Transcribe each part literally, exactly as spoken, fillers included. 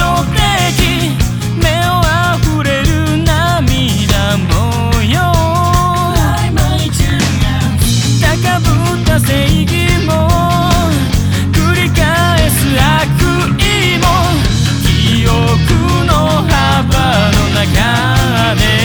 象的目をあふれる涙模様高ぶった正義も繰り返す悪意も記憶の幅の中で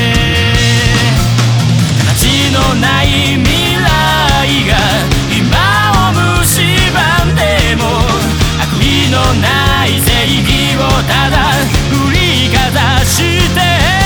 形のない未来が今を蝕んでも悪意のない正義をただ振りかざして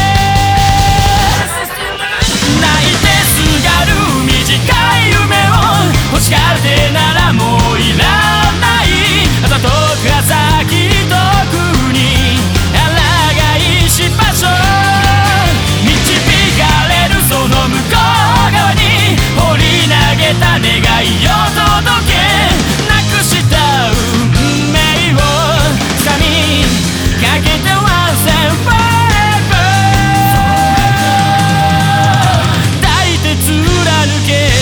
泣いてすがる短い夢を欲しがってならもういらないあざとく朝き遠くに抗いし場所導かれるその向こう側に放り投げた願いを届けなくした運命を掴みかけて Once and forever 抱いて貫け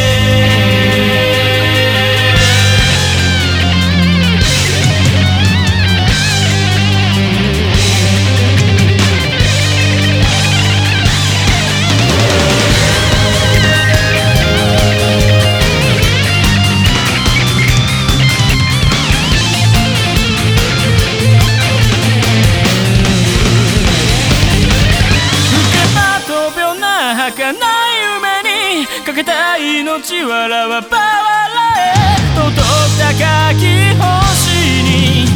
儚い夢にかけた命笑わば笑え届く高き星に